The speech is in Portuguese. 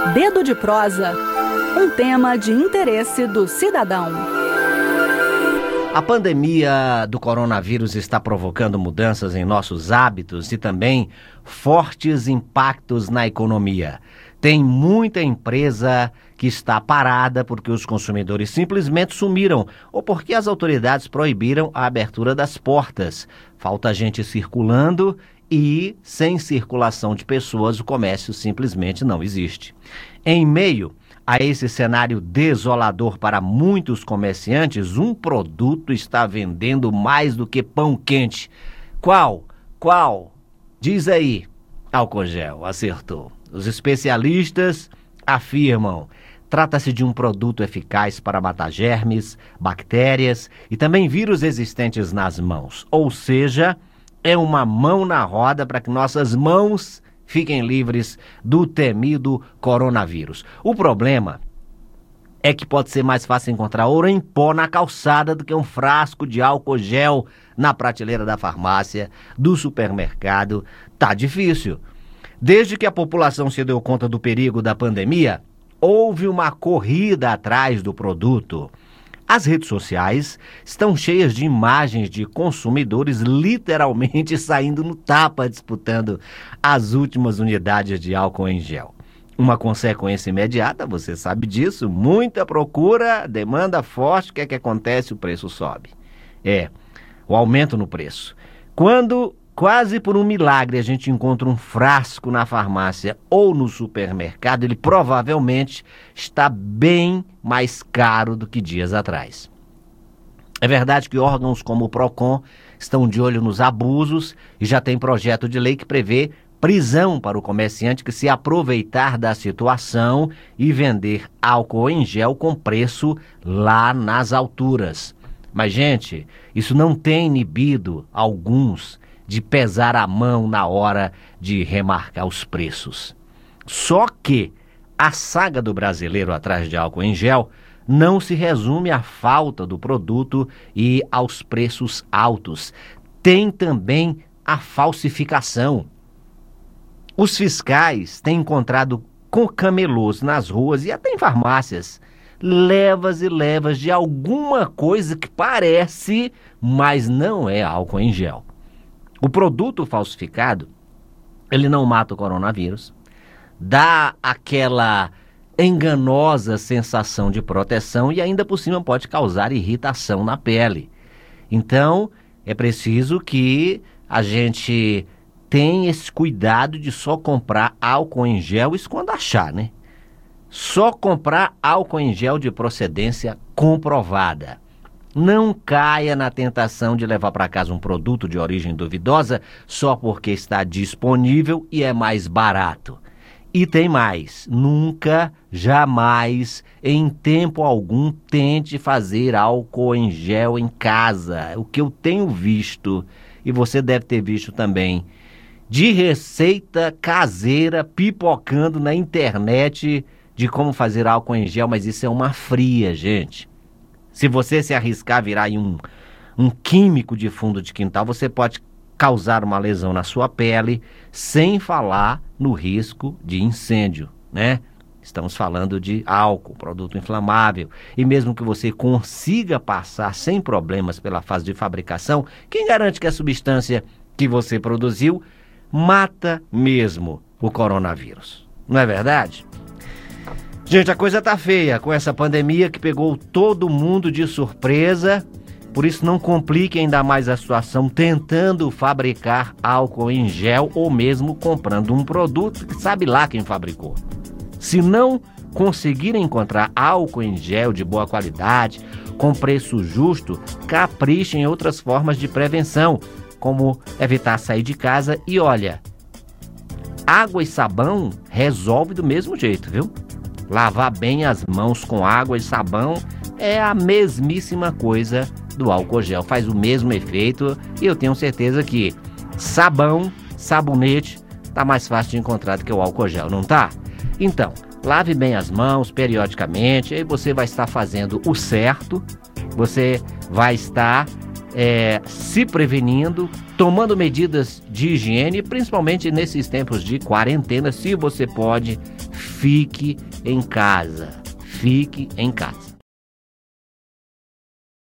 Dedo de prosa, um tema de interesse do cidadão. A pandemia do coronavírus está provocando mudanças em nossos hábitos e também fortes impactos na economia. Tem muita empresa que está parada porque os consumidores simplesmente sumiram ou porque as autoridades proibiram a abertura das portas. Falta gente circulando e, sem circulação de pessoas, o comércio simplesmente não existe. Em meio a esse cenário desolador para muitos comerciantes, um produto está vendendo mais do que pão quente. Qual? Diz aí. Álcool gel, acertou. Os especialistas afirmam: trata-se de um produto eficaz para matar germes, bactérias e também vírus existentes nas mãos. Ou seja, é uma mão na roda para que nossas mãos fiquem livres do temido coronavírus. O problema é que pode ser mais fácil encontrar ouro em pó na calçada do que um frasco de álcool gel na prateleira da farmácia, do supermercado. Tá difícil. Desde que a população se deu conta do perigo da pandemia, houve uma corrida atrás do produto. As redes sociais estão cheias de imagens de consumidores literalmente saindo no tapa disputando as últimas unidades de álcool em gel. Uma consequência imediata, você sabe disso, muita procura, demanda forte, o que é que acontece? O preço sobe. O aumento no preço. Quando, quase por um milagre, a gente encontra um frasco na farmácia ou no supermercado, ele provavelmente está bem mais caro do que dias atrás. É verdade que órgãos como o Procon estão de olho nos abusos e já tem projeto de lei que prevê prisão para o comerciante que se aproveitar da situação e vender álcool em gel com preço lá nas alturas. Mas, gente, isso não tem inibido alguns de pesar a mão na hora de remarcar os preços. Só que a saga do brasileiro atrás de álcool em gel não se resume à falta do produto e aos preços altos. Tem também a falsificação. Os fiscais têm encontrado com camelôs nas ruas e até em farmácias levas e levas de alguma coisa que parece, mas não é álcool em gel. O produto falsificado, ele não mata o coronavírus, dá aquela enganosa sensação de proteção e ainda por cima pode causar irritação na pele. Então, é preciso que a gente tenha esse cuidado de só comprar álcool em gel, isso quando achar, né? Só comprar álcool em gel de procedência comprovada. Não caia na tentação de levar para casa um produto de origem duvidosa só porque está disponível e é mais barato. E tem mais, nunca, jamais, em tempo algum, tente fazer álcool em gel em casa. O que eu tenho visto, e você deve ter visto também, de receita caseira pipocando na internet de como fazer álcool em gel, mas isso é uma fria, gente. Se você se arriscar a virar um químico de fundo de quintal, você pode causar uma lesão na sua pele, sem falar no risco de incêndio, né? Estamos falando de álcool, produto inflamável. E mesmo que você consiga passar sem problemas pela fase de fabricação, quem garante que a substância que você produziu mata mesmo o coronavírus? Não é verdade? Gente, a coisa tá feia com essa pandemia que pegou todo mundo de surpresa. Por isso, não complique ainda mais a situação tentando fabricar álcool em gel ou mesmo comprando um produto que sabe lá quem fabricou. Se não conseguir encontrar álcool em gel de boa qualidade, com preço justo, capriche em outras formas de prevenção, como evitar sair de casa e olha, água e sabão resolve do mesmo jeito, viu? Lavar bem as mãos com água e sabão é a mesmíssima coisa do álcool gel. Faz o mesmo efeito e eu tenho certeza que sabão, sabonete, tá mais fácil de encontrar do que o álcool gel, não tá? Então, lave bem as mãos periodicamente, aí você vai estar fazendo o certo, você vai estar se prevenindo, tomando medidas de higiene, principalmente nesses tempos de quarentena, se você pode, fique em casa. Fique em casa.